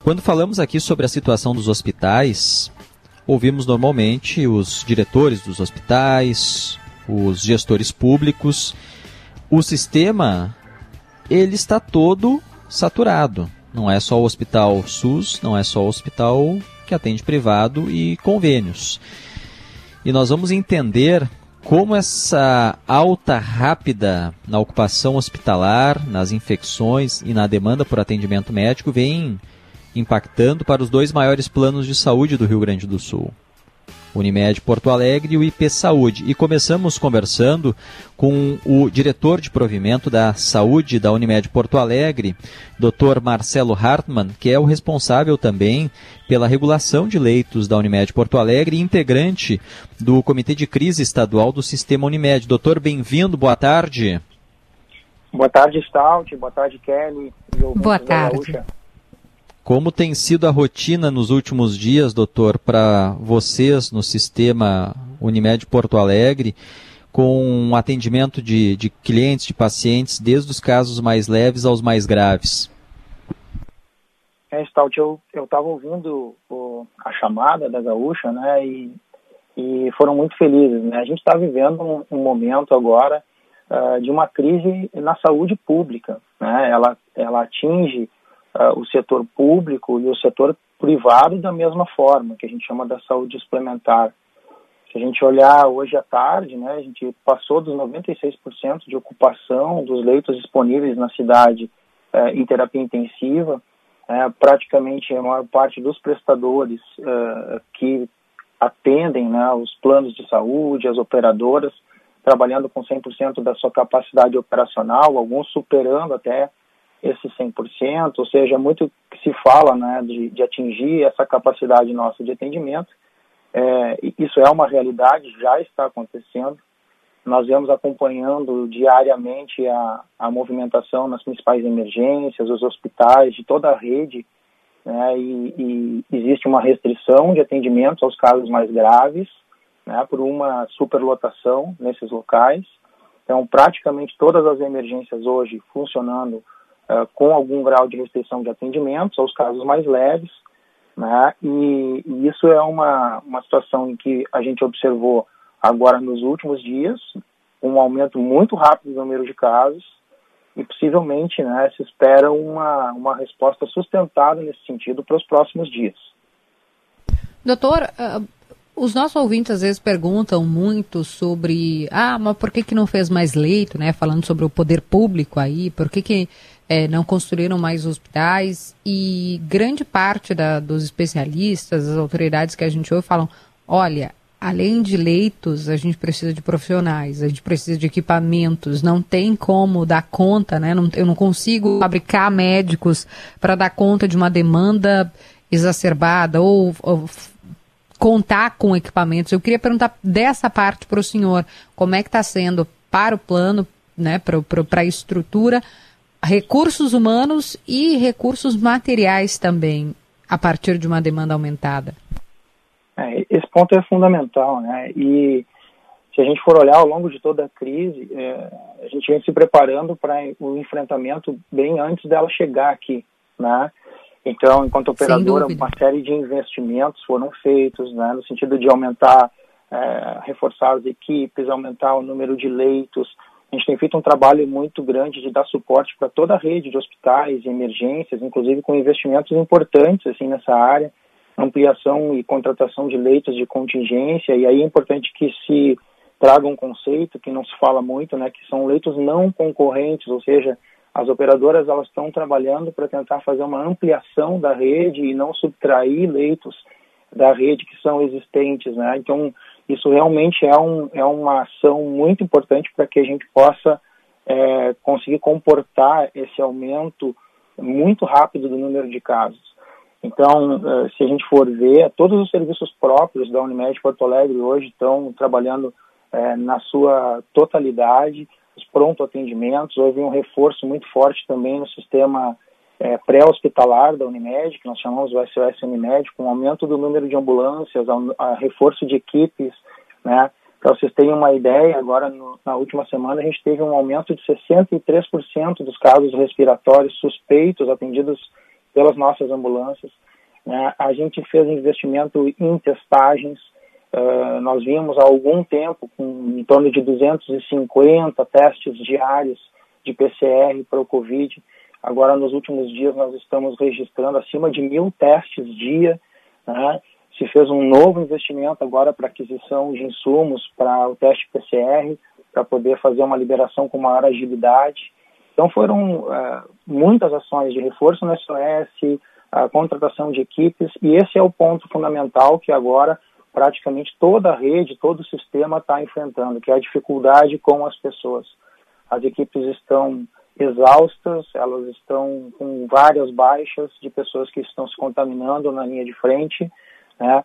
Quando falamos aqui sobre a situação dos hospitais, ouvimos normalmente os diretores dos hospitais, os gestores públicos. O sistema, ele está todo saturado. Não é só o hospital SUS, não é só o hospital que atende privado e convênios. E nós vamos entender como essa alta rápida na ocupação hospitalar, nas infecções e na demanda por atendimento médico vem impactando para os dois maiores planos de saúde do Rio Grande do Sul, Unimed Porto Alegre e o IP Saúde. E começamos conversando com o diretor de provimento da saúde da Unimed Porto Alegre, Dr. Marcelo Hartmann, que é o responsável também pela regulação de leitos da Unimed Porto Alegre e integrante do Comitê de Crise Estadual do Sistema Unimed. Doutor, bem-vindo, boa tarde. Boa tarde, Stout, boa tarde, Kelly. Boa tarde. Como tem sido a rotina nos últimos dias, doutor, para vocês no sistema Unimed Porto Alegre, com um atendimento de clientes, de pacientes, desde os casos mais leves aos mais graves? Stout, eu estava ouvindo a chamada da Gaúcha, né, e foram muito felizes, né? A gente está vivendo um momento agora de uma crise na saúde pública, né? Ela atinge o setor público e o setor privado da mesma forma, que a gente chama da saúde suplementar. Se a gente olhar hoje à tarde, né, a gente passou dos 96% de ocupação dos leitos disponíveis na cidade em terapia intensiva. Praticamente a maior parte dos prestadores que atendem, né, os planos de saúde, as operadoras, trabalhando com 100% da sua capacidade operacional, alguns superando até esse 100%, ou seja, muito que se fala, né, de atingir essa capacidade nossa de atendimento. Isso é uma realidade, já está acontecendo. Nós vamos acompanhando diariamente a movimentação nas principais emergências, os hospitais, de toda a rede, né, e existe uma restrição de atendimentos aos casos mais graves, né, por uma superlotação nesses locais. Então, praticamente todas as emergências hoje funcionando com algum grau de restrição de atendimentos aos casos mais leves, né? E isso é uma situação em que a gente observou agora nos últimos dias, um aumento muito rápido do número de casos e possivelmente, né, se espera uma resposta sustentada nesse sentido para os próximos dias. Doutor, os nossos ouvintes às vezes perguntam muito sobre, mas por que não fez mais leito, né? Falando sobre o poder público aí, por que não construíram mais hospitais, e grande parte dos especialistas, das autoridades que a gente ouve falam, olha, além de leitos, a gente precisa de profissionais, a gente precisa de equipamentos, não tem como dar conta, né? Eu não consigo fabricar médicos para dar conta de uma demanda exacerbada ou contar com equipamentos. Eu queria perguntar dessa parte para o senhor, como é que está sendo para o plano, né, para a estrutura, recursos humanos e recursos materiais também, a partir de uma demanda aumentada? Esse ponto é fundamental, né? E se a gente for olhar ao longo de toda a crise, a gente vem se preparando para o enfrentamento bem antes dela chegar aqui, né? Então, enquanto operadora, uma série de investimentos foram feitos, né, no sentido de aumentar, reforçar as equipes, aumentar o número de leitos. A gente tem feito um trabalho muito grande de dar suporte para toda a rede de hospitais e emergências, inclusive com investimentos importantes assim, nessa área, ampliação e contratação de leitos de contingência, e aí é importante que se traga um conceito que não se fala muito, né, que são leitos não concorrentes, ou seja, as operadoras elas estão trabalhando para tentar fazer uma ampliação da rede e não subtrair leitos da rede que são existentes, né? Então, isso realmente é uma ação muito importante para que a gente possa conseguir comportar esse aumento muito rápido do número de casos. Então, se a gente for ver, todos os serviços próprios da Unimed Porto Alegre hoje estão trabalhando na sua totalidade, os pronto-atendimentos. Houve um reforço muito forte também no sistema pré-hospitalar da Unimed, que nós chamamos o SOS Unimed, com aumento do número de ambulâncias, reforço de equipes, né? Para vocês terem uma ideia, agora na última semana a gente teve um aumento de 63% dos casos respiratórios suspeitos atendidos pelas nossas ambulâncias, né? A gente fez investimento em testagens. Nós vimos há algum tempo com em torno de 250 testes diários de PCR para o Covid. Agora, nos últimos dias, nós estamos registrando acima de 1.000 testes dia, né? Se fez um novo investimento agora para aquisição de insumos para o teste PCR, para poder fazer uma liberação com maior agilidade. Então, foram muitas ações de reforço no SOS, a contratação de equipes, e esse é o ponto fundamental que agora praticamente toda a rede, todo o sistema está enfrentando, que é a dificuldade com as pessoas. As equipes estão exaustas, elas estão com várias baixas de pessoas que estão se contaminando na linha de frente, né?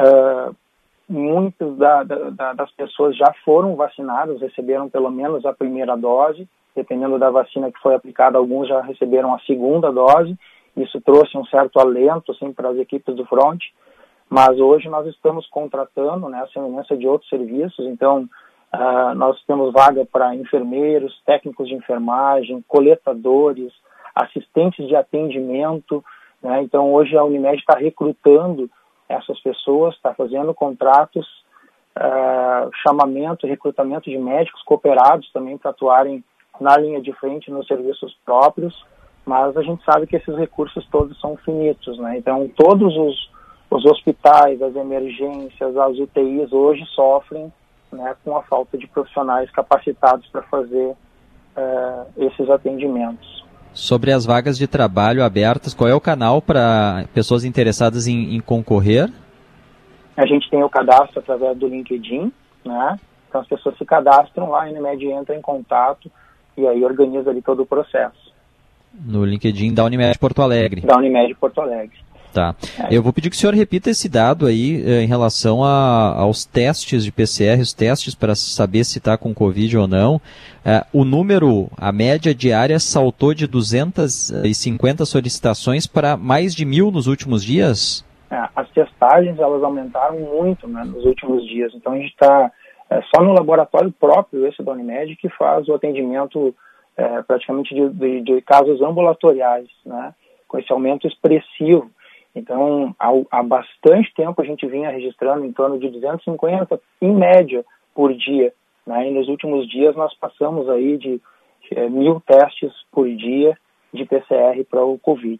Muitas das pessoas já foram vacinadas, receberam pelo menos a primeira dose, dependendo da vacina que foi aplicada, alguns já receberam a segunda dose. Isso trouxe um certo alento assim, para as equipes do front, mas hoje nós estamos contratando, né, a semelhança de outros serviços. Então, nós temos vaga para enfermeiros, técnicos de enfermagem, coletadores, assistentes de atendimento, né? Então, hoje a Unimed está recrutando essas pessoas, está fazendo contratos, chamamento e recrutamento de médicos cooperados também para atuarem na linha de frente nos serviços próprios, mas a gente sabe que esses recursos todos são finitos, né? Então, todos os hospitais, as emergências, as UTIs hoje sofrem, né, com a falta de profissionais capacitados para fazer esses atendimentos. Sobre as vagas de trabalho abertas, qual é o canal para pessoas interessadas em concorrer? A gente tem o cadastro através do LinkedIn, né? Então as pessoas se cadastram lá, a Unimed entra em contato e aí organiza ali todo o processo. No LinkedIn da Unimed Porto Alegre. Da Unimed Porto Alegre. Tá. Eu vou pedir que o senhor repita esse dado aí em relação aos testes de PCR, os testes para saber se está com Covid ou não. O número, a média diária saltou de 250 solicitações para mais de 1.000 nos últimos dias? As testagens, elas aumentaram muito, né, nos últimos dias. Então a gente está só no laboratório próprio, esse da Unimed, que faz o atendimento praticamente de casos ambulatoriais, né, com esse aumento expressivo. Então, há bastante tempo a gente vinha registrando em torno de 250, em média, por dia, né? E nos últimos dias nós passamos aí de 1.000 testes por dia de PCR para o Covid.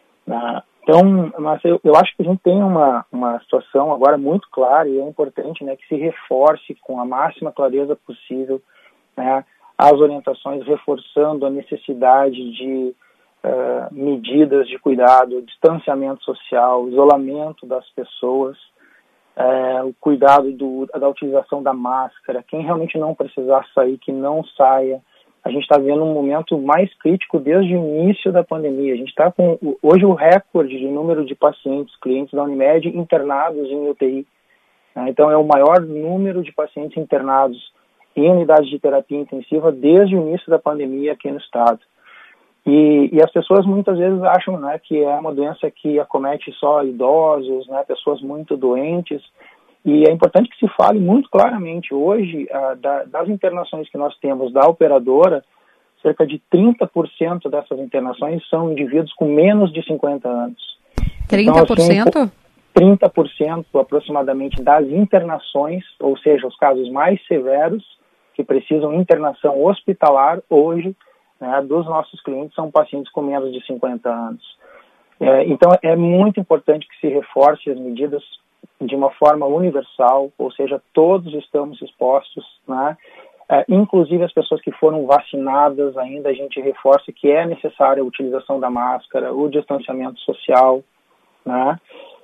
Então, mas eu acho que a gente tem uma situação agora muito clara e é importante, né, que se reforce com a máxima clareza possível, né, as orientações, reforçando a necessidade de medidas de cuidado, distanciamento social, isolamento das pessoas, o cuidado da utilização da máscara, quem realmente não precisar sair, que não saia. A gente está vendo um momento mais crítico desde o início da pandemia. A gente está com hoje o recorde de número de pacientes, clientes da Unimed internados em UTI. Então é o maior número de pacientes internados em unidades de terapia intensiva desde o início da pandemia aqui no estado. E as pessoas muitas vezes acham, né, que é uma doença que acomete só idosos, né, pessoas muito doentes, e é importante que se fale muito claramente. Hoje, das internações que nós temos da operadora, cerca de 30% dessas internações são indivíduos com menos de 50 anos. 30%? Então, 30% aproximadamente das internações, ou seja, os casos mais severos, que precisam de internação hospitalar hoje, né, dos nossos clientes são pacientes com menos de 50 anos. Então, é muito importante que se reforce as medidas de uma forma universal, ou seja, todos estamos expostos, né? Inclusive as pessoas que foram vacinadas ainda, a gente reforça que é necessária a utilização da máscara, o distanciamento social, né?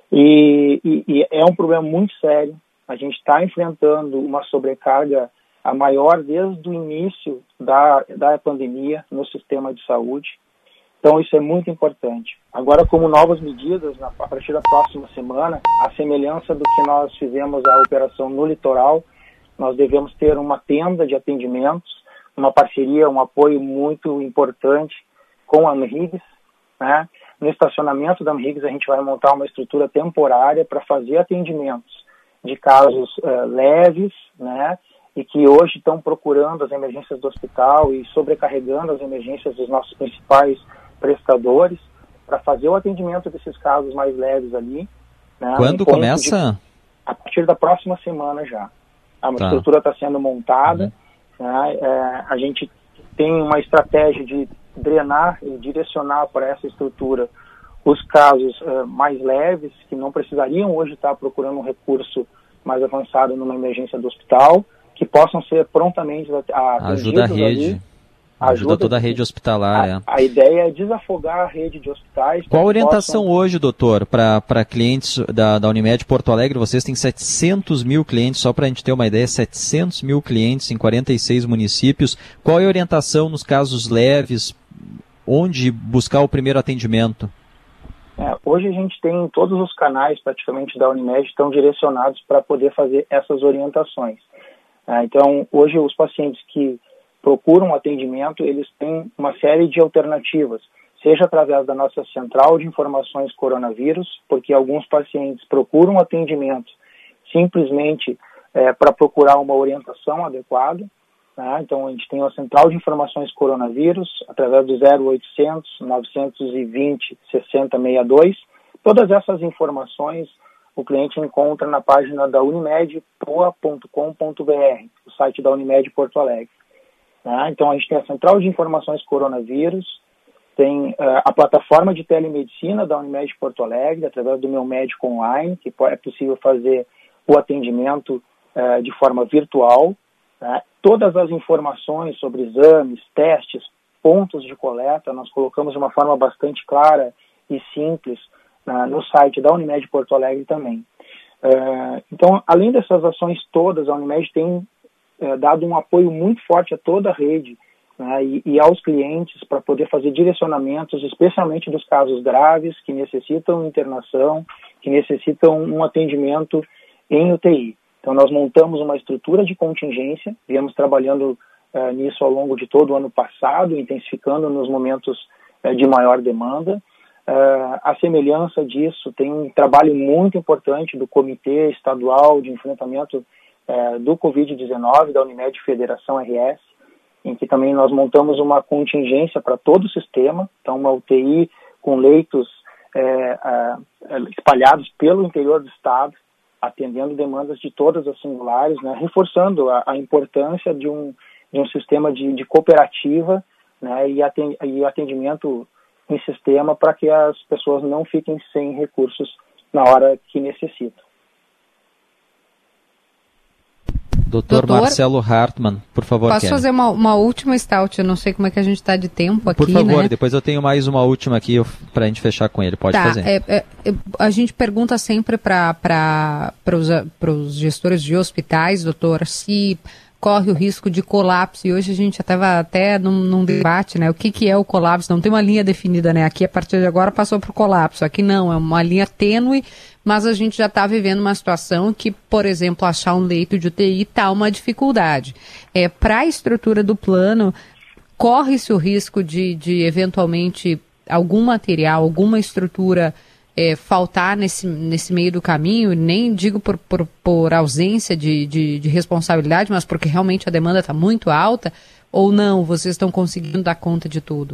E é um problema muito sério. A gente está enfrentando uma sobrecarga a maior desde o início da pandemia no sistema de saúde. Então, isso é muito importante. Agora, como novas medidas, a partir da próxima semana, a semelhança do que nós fizemos a operação no litoral, nós devemos ter uma tenda de atendimentos, uma parceria, um apoio muito importante com a AMRIGS, né? No estacionamento da AMRIGS, a gente vai montar uma estrutura temporária para fazer atendimentos de casos leves, né? E que hoje estão procurando as emergências do hospital e sobrecarregando as emergências dos nossos principais prestadores, para fazer o atendimento desses casos mais leves ali. Né, quando começa? A partir da próxima semana já. A estrutura está sendo montada, né, a gente tem uma estratégia de drenar e direcionar para essa estrutura os casos mais leves, que não precisariam hoje estar procurando um recurso mais avançado numa emergência do hospital, que possam ser prontamente atendidos. Ajuda a rede. Ajuda toda a rede hospitalar. A ideia é desafogar a rede de hospitais. Qual a orientação hoje, doutor, para clientes da Unimed Porto Alegre? Vocês têm 700 mil clientes, só para a gente ter uma ideia, 700 mil clientes em 46 municípios. Qual é a orientação nos casos leves? Onde buscar o primeiro atendimento? Hoje a gente tem todos os canais praticamente da Unimed estão direcionados para poder fazer essas orientações. Então, hoje os pacientes que procuram atendimento, eles têm uma série de alternativas, seja através da nossa central de informações coronavírus, porque alguns pacientes procuram atendimento simplesmente para procurar uma orientação adequada. Então, a gente tem uma central de informações coronavírus, através do 0800 920 6062. Todas essas informações o cliente encontra na página da unimedpoa.com.br, o site da Unimed Porto Alegre. Então, a gente tem a central de informações coronavírus, tem a plataforma de telemedicina da Unimed Porto Alegre, através do Meu Médico Online, que é possível fazer o atendimento de forma virtual. Todas as informações sobre exames, testes, pontos de coleta, nós colocamos de uma forma bastante clara e simples no site da Unimed Porto Alegre também. Então, além dessas ações todas, a Unimed tem dado um apoio muito forte a toda a rede, né, e aos clientes para poder fazer direcionamentos, especialmente dos casos graves que necessitam internação, que necessitam um atendimento em UTI. Então, nós montamos uma estrutura de contingência, viemos trabalhando nisso ao longo de todo o ano passado, intensificando nos momentos de maior demanda. A semelhança disso, tem um trabalho muito importante do Comitê Estadual de Enfrentamento do Covid-19, da Unimed Federação RS, em que também nós montamos uma contingência para todo o sistema, então uma UTI com leitos espalhados pelo interior do estado, atendendo demandas de todas as singulares, né, reforçando a importância de um sistema de cooperativa, né, e atendimento em sistema para que as pessoas não fiquem sem recursos na hora que necessitam. Doutor Marcelo Hartmann, por favor. Posso fazer uma última stout? Eu não sei como é que a gente está de tempo aqui, por favor, né? Depois eu tenho mais uma última aqui para a gente fechar com ele. Pode fazer. A gente pergunta sempre para os gestores de hospitais, doutor, se corre o risco de colapso, e hoje a gente estava até num debate, né? O que é o colapso? Não tem uma linha definida, né? Aqui, a partir de agora, passou para o colapso. Aqui não, é uma linha tênue, mas a gente já está vivendo uma situação que, por exemplo, achar um leito de UTI está uma dificuldade. Para a estrutura do plano, corre-se o risco de eventualmente, algum material, alguma estrutura faltar nesse meio do caminho, nem digo por ausência de responsabilidade, mas porque realmente a demanda está muito alta, ou não, vocês estão conseguindo dar conta de tudo?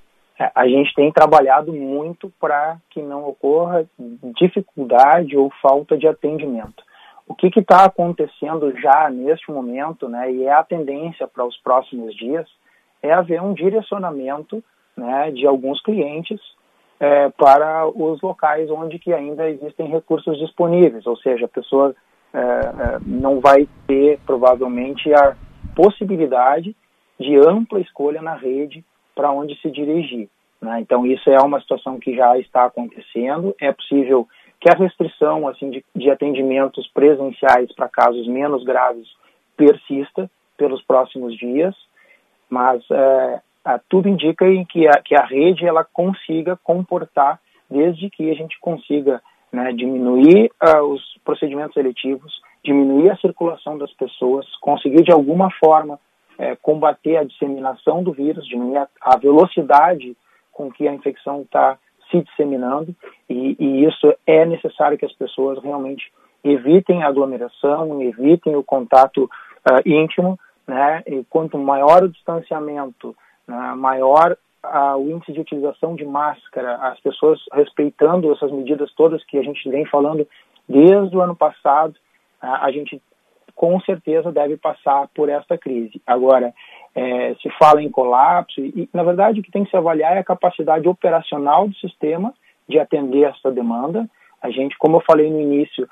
A gente tem trabalhado muito para que não ocorra dificuldade ou falta de atendimento. O que está acontecendo já neste momento, né, e é a tendência para os próximos dias, é haver um direcionamento, né, de alguns clientes para os locais onde que ainda existem recursos disponíveis, ou seja, a pessoa não vai ter provavelmente a possibilidade de ampla escolha na rede para onde se dirigir, né? Então isso é uma situação que já está acontecendo. É possível que a restrição assim, de atendimentos presenciais para casos menos graves persista pelos próximos dias, mas tudo indica que a rede ela consiga comportar, desde que a gente consiga, né, diminuir os procedimentos eletivos, diminuir a circulação das pessoas, conseguir de alguma forma combater a disseminação do vírus, diminuir a velocidade com que a infecção está se disseminando, e isso é necessário que as pessoas realmente evitem a aglomeração, evitem o contato íntimo, né, e quanto maior o distanciamento, maior o índice de utilização de máscara, as pessoas respeitando essas medidas todas que a gente vem falando desde o ano passado, a gente com certeza deve passar por esta crise. Agora, se fala em colapso, e na verdade o que tem que se avaliar é a capacidade operacional do sistema de atender essa demanda. A gente, como eu falei no início,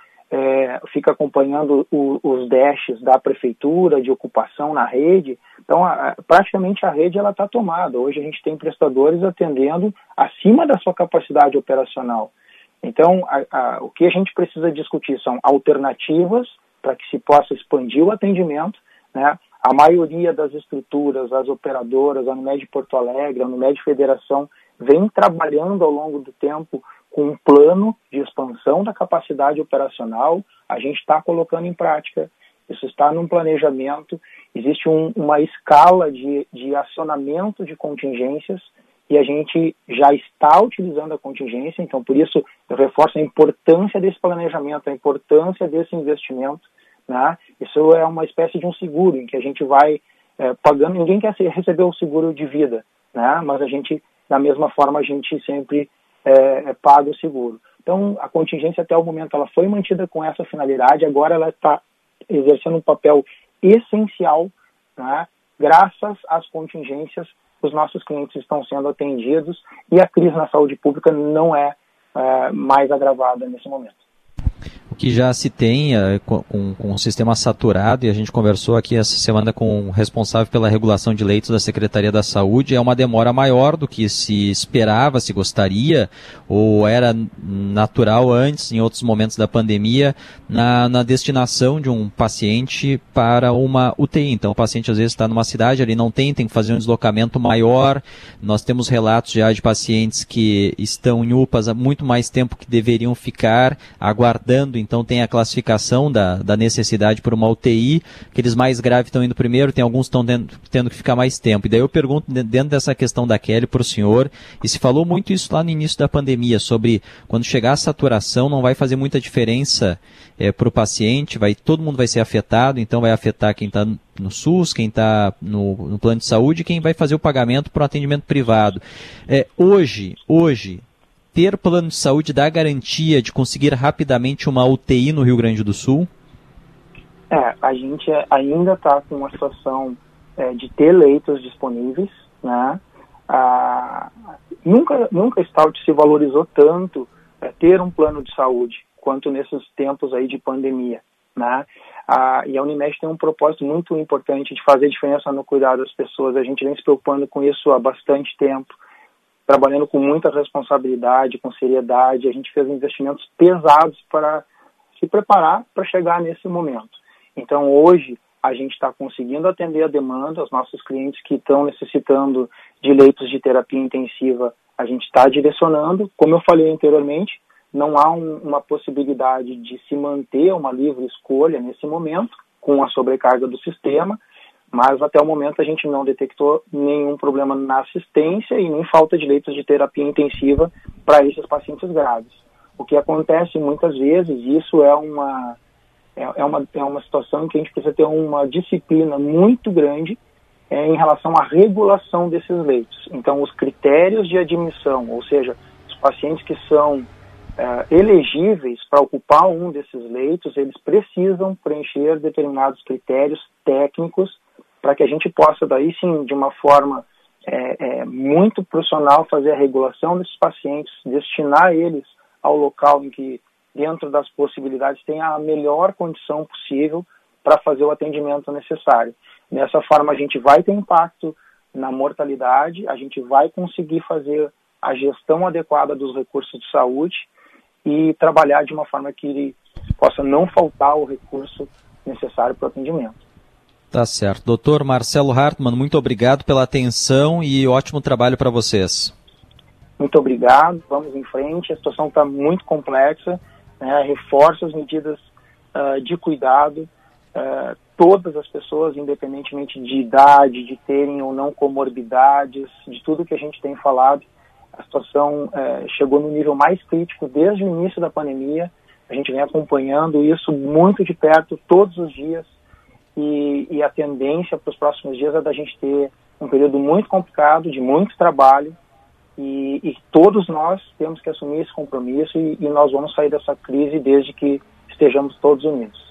fica acompanhando os dashes da prefeitura de ocupação na rede. Então, praticamente a rede está tomada. Hoje a gente tem prestadores atendendo acima da sua capacidade operacional. Então, o que a gente precisa discutir são alternativas para que se possa expandir o atendimento, né? A maioria das estruturas, as operadoras, a Unimed Porto Alegre, a Unimed Federação, vem trabalhando ao longo do tempo com um plano de expansão da capacidade operacional. A gente está colocando em prática, isso está num planejamento, existe uma escala de acionamento de contingências e a gente já está utilizando a contingência, então por isso eu reforço a importância desse planejamento, a importância desse investimento, né? Isso é uma espécie de um seguro em que a gente vai pagando, ninguém quer receber o seguro de vida, né? Mas a gente, da mesma forma, a gente sempre paga o seguro. Então, a contingência até o momento ela foi mantida com essa finalidade, agora ela está exercendo um papel essencial, né? Graças às contingências, os nossos clientes estão sendo atendidos e a crise na saúde pública não é mais agravada nesse momento. O que já se tem com o sistema saturado, e a gente conversou aqui essa semana com o responsável pela regulação de leitos da Secretaria da Saúde, é uma demora maior do que se esperava, se gostaria, ou era natural antes, em outros momentos da pandemia, na destinação de um paciente para uma UTI. Então o paciente às vezes está numa cidade, ele não tem que fazer um deslocamento maior. Nós temos relatos já de pacientes que estão em UPAs há muito mais tempo que deveriam ficar aguardando. Então tem a classificação da necessidade por uma UTI, aqueles mais graves estão indo primeiro, tem alguns que estão tendo que ficar mais tempo. E daí eu pergunto, dentro dessa questão da Kelly, para o senhor, e se falou muito isso lá no início da pandemia, sobre quando chegar a saturação não vai fazer muita diferença para o paciente, todo mundo vai ser afetado, então vai afetar quem está no SUS, quem está no plano de saúde, quem vai fazer o pagamento para o atendimento privado. Hoje, ter plano de saúde dá garantia de conseguir rapidamente uma UTI no Rio Grande do Sul? A gente ainda está com uma situação de ter leitos disponíveis, né? Nunca se valorizou tanto ter um plano de saúde quanto nesses tempos aí de pandemia, né? E a Unimed tem um propósito muito importante de fazer diferença no cuidado das pessoas. A gente vem se preocupando com isso há bastante tempo, trabalhando com muita responsabilidade, com seriedade. A gente fez investimentos pesados para se preparar para chegar nesse momento. Então, hoje, a gente está conseguindo atender a demanda, os nossos clientes que estão necessitando de leitos de terapia intensiva, a gente está direcionando. Como eu falei anteriormente, não há uma possibilidade de se manter uma livre escolha nesse momento, com a sobrecarga do sistema, mas até o momento a gente não detectou nenhum problema na assistência e nem falta de leitos de terapia intensiva para esses pacientes graves. O que acontece muitas vezes, isso é uma situação em que a gente precisa ter uma disciplina muito grande em relação à regulação desses leitos. Então, os critérios de admissão, ou seja, os pacientes que são elegíveis para ocupar um desses leitos, eles precisam preencher determinados critérios técnicos para que a gente possa, daí sim, de uma forma muito profissional, fazer a regulação desses pacientes, destinar eles ao local em que, dentro das possibilidades, tenha a melhor condição possível para fazer o atendimento necessário. Dessa forma, a gente vai ter impacto na mortalidade, a gente vai conseguir fazer a gestão adequada dos recursos de saúde e trabalhar de uma forma que possa não faltar o recurso necessário para o atendimento. Tá certo. Doutor Marcelo Hartmann, muito obrigado pela atenção e ótimo trabalho para vocês. Muito obrigado, vamos em frente. A situação está muito complexa, né? Reforça as medidas de cuidado. Todas as pessoas, independentemente de idade, de terem ou não comorbidades, de tudo que a gente tem falado, a situação chegou no nível mais crítico desde o início da pandemia. A gente vem acompanhando isso muito de perto todos os dias. E a tendência para os próximos dias é da gente ter um período muito complicado, de muito trabalho, e todos nós temos que assumir esse compromisso e nós vamos sair dessa crise desde que estejamos todos unidos.